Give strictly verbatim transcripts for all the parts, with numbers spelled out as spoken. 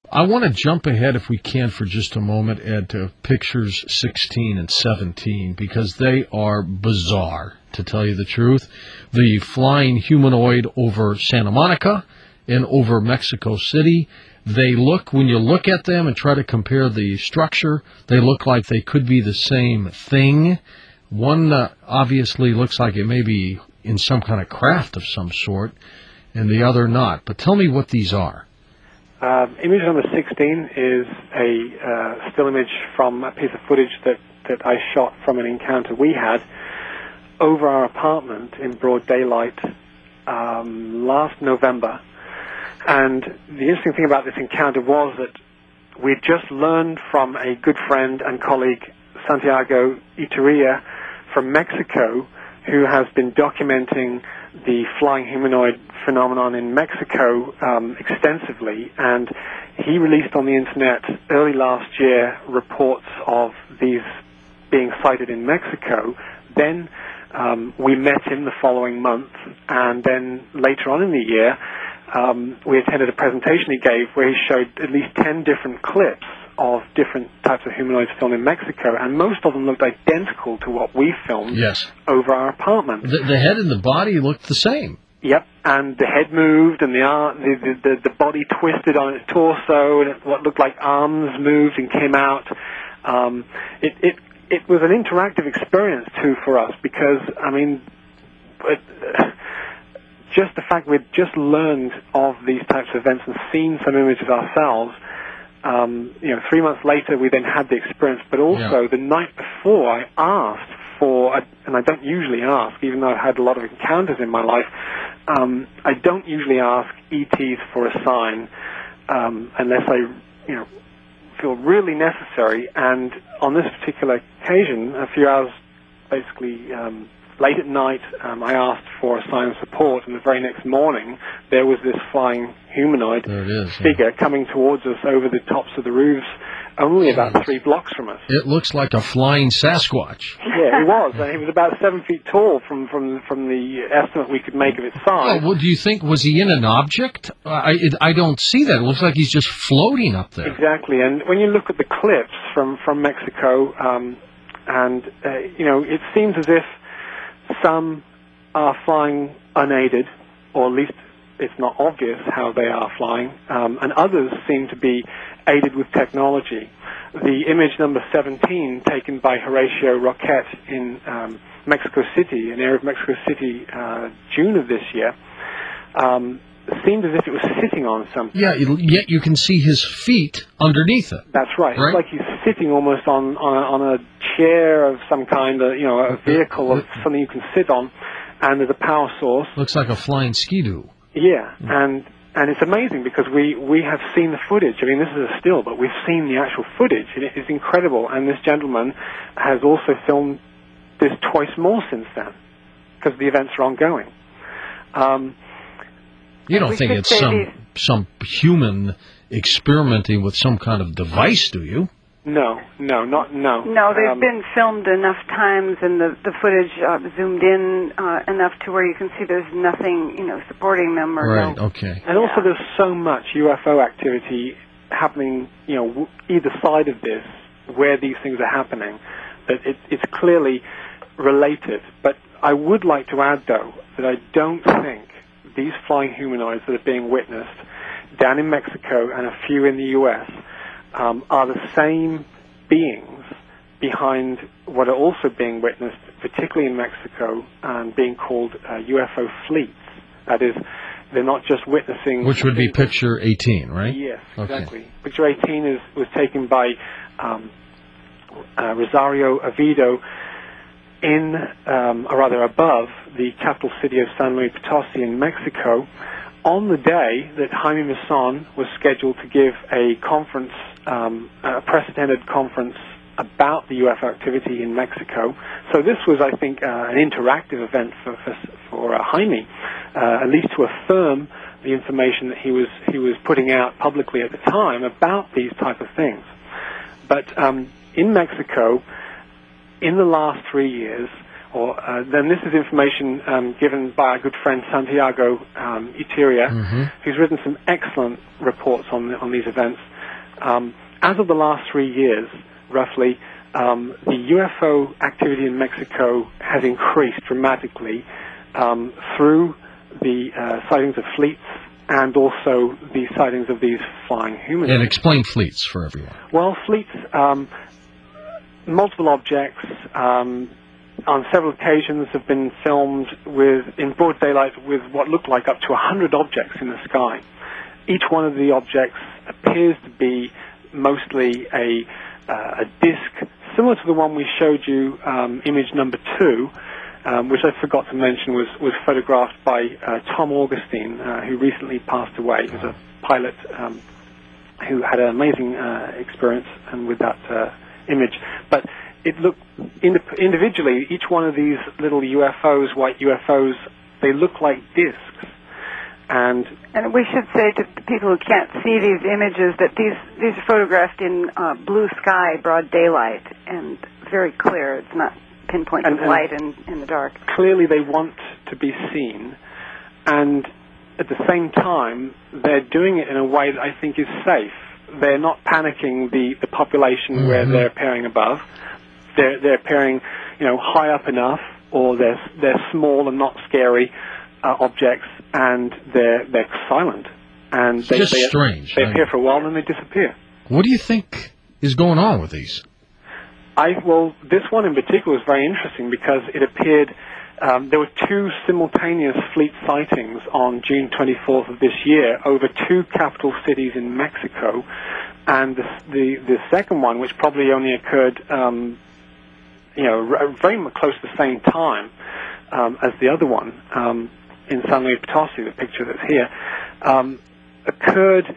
I want to jump ahead, if we can, for just a moment, Ed, to pictures sixteen and seventeen, because they are bizarre, to tell you the truth. The flying humanoid over Santa Monica and over Mexico City, they look, when you look at them and try to compare the structure, they look like they could be the same thing. One uh, obviously looks like it may be in some kind of craft of some sort, and the other not. But tell me what these are. Uh, image number sixteen is a uh, still image from a piece of footage that, that I shot from an encounter we had over our apartment in broad daylight um, last November. And the interesting thing about this encounter was that we'd just learned from a good friend and colleague, Santiago Iteria, from Mexico, who has been documenting the flying humanoid phenomenon in Mexico um, extensively, and he released on the internet early last year reports of these being sighted in Mexico. Then um, we met him the following month, and then later on in the year um, we attended a presentation he gave where he showed at least ten different clips of different types of humanoids filmed in Mexico, and most of them looked identical to what we filmed yes. over our apartment. The, the head and the body looked the same. Yep, and the head moved, and the, arm, the, the, the body twisted on its torso, and it, what looked like arms moved and came out. Um, it, it, it was an interactive experience, too, for us, because, I mean, it, just the fact we'd just learned of these types of events and seen some images ourselves. Um, you know, three months later, we then had the experience, but also yeah. the night before, I asked for, a, and I don't usually ask, even though I've had a lot of encounters in my life, um, I don't usually ask E Ts for a sign um, unless I, you know, feel really necessary. And on this particular occasion, a few hours, basically um, late at night, um, I asked for a sign of support, and the very next morning, there was this flying humanoid is, figure yeah. coming towards us over the tops of the roofs, only about three blocks from us. It looks like a flying Sasquatch. Yeah, it was. And he was about seven feet tall from, from, from the estimate we could make of its size. Well, do you think, was he in an object? I, it, I don't see that. It looks like he's just floating up there. Exactly. And when you look at the clips from, from Mexico, um, and, uh, you know, it seems as if some are flying unaided, or at least it's not obvious how they are flying, um, and others seem to be aided with technology. The image number seventeen, taken by Horatio Roquette in um, Mexico City, an area of Mexico City, uh, June of this year, um, seemed as if it was sitting on something. Yeah, yet you can see his feet underneath it. That's right. right? It's like he's sitting almost on, on, a, on a chair of some kind, of, you know, a vehicle of something you can sit on, and there's a power source. Looks like a flying skidoo. Yeah, mm. and and it's amazing because we, we have seen the footage. I mean, this is a still, but we've seen the actual footage, and it is incredible. And this gentleman has also filmed this twice more since then, because the events are ongoing. Um, you don't think it's some some human experimenting with some kind of device, do you? No, no, not no. No, they've um, been filmed enough times, and the the footage uh, zoomed in uh, enough to where you can see there's nothing, you know, supporting them. Or right. No. Okay. And also, there's so much U F O activity happening, you know, either side of this, where these things are happening, that it, it's clearly related. But I would like to add, though, that I don't think these flying humanoids that are being witnessed down in Mexico and a few in the U S Um, are the same beings behind what are also being witnessed, particularly in Mexico, and being called uh, U F O fleets. That is, they're not just witnessing... Which would be picture eighteen, right? Yes, okay. exactly. Picture eighteen is, was taken by um, uh, Rosario Oviedo in, um, or rather above, the capital city of San Luis Potosi in Mexico, on the day that Jaime Maussan was scheduled to give a conference, um, a press-attended conference about the U F O activity in Mexico. So this was, I think, uh, an interactive event for for, for uh, Jaime, uh, at least to affirm the information that he was he was putting out publicly at the time about these type of things. But um, in Mexico, in the last three years, Or, uh, then this is information um, given by our good friend Santiago um, Iteria, mm-hmm. who's written some excellent reports on the, on these events. Um, as of the last three years, roughly, um, the U F O activity in Mexico has increased dramatically um, through the uh, sightings of fleets and also the sightings of these flying humanoids. And explain fleets for everyone. Well, fleets, um, multiple objects, um, on several occasions have been filmed with in broad daylight with what looked like up to one hundred objects in the sky. Each one of the objects appears to be mostly a, uh, a disk, similar to the one we showed you, um, image number two, um, which I forgot to mention was, was photographed by uh, Tom Augustine, uh, who recently passed away. He was a pilot um, who had an amazing uh, experience and with that uh, image. But it looked indi- individually, each one of these little U F Os, white U F Os, they look like discs. And and we should say to people who can't see these images that these these are photographed in uh, blue sky, broad daylight, and very clear. It's not pinpoint and, of light in, in the dark. Clearly they want to be seen, and at the same time, they're doing it in a way that I think is safe. They're not panicking the, the population mm-hmm. where they're appearing above. They're, they're appearing, you know, high up enough, or they're, they're small and not scary uh, objects, and they're, they're silent. And it's they, just they, strange. They appear for a while and then they disappear. What do you think is going on with these? I, well, this one in particular was very interesting because it appeared, um, there were two simultaneous fleet sightings on June twenty-fourth of this year over two capital cities in Mexico, and the, the, the second one, which probably only occurred, um, you know, r- very much close to the same time um, as the other one um, in San Luis Potosí, the picture that's here, um, occurred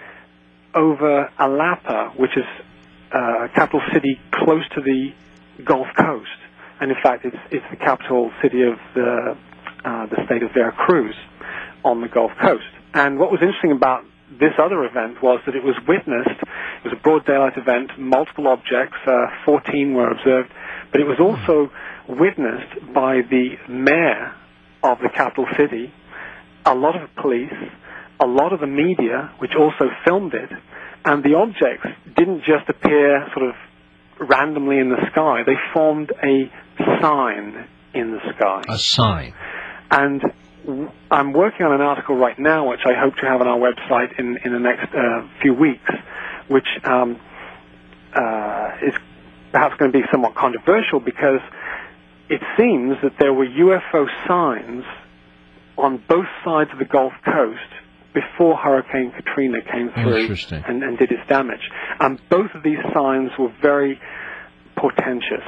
over Alapa, which is Uh, a capital city close to the Gulf Coast, and in fact, it's it's the capital city of the uh, the state of Veracruz on the Gulf Coast. And what was interesting about this other event was that it was witnessed. It was a broad daylight event. Multiple objects, uh, fourteen were observed, but it was also witnessed by the mayor of the capital city, a lot of police, a lot of the media, which also filmed it. And the objects didn't just appear sort of randomly in the sky. They formed a sign in the sky. A sign. And w- I'm working on an article right now, which I hope to have on our website in, in the next uh, few weeks, which um, uh, is perhaps going to be somewhat controversial because it seems that there were U F O signs on both sides of the Gulf Coast before Hurricane Katrina came through and, and did its damage. And both of these signs were very portentous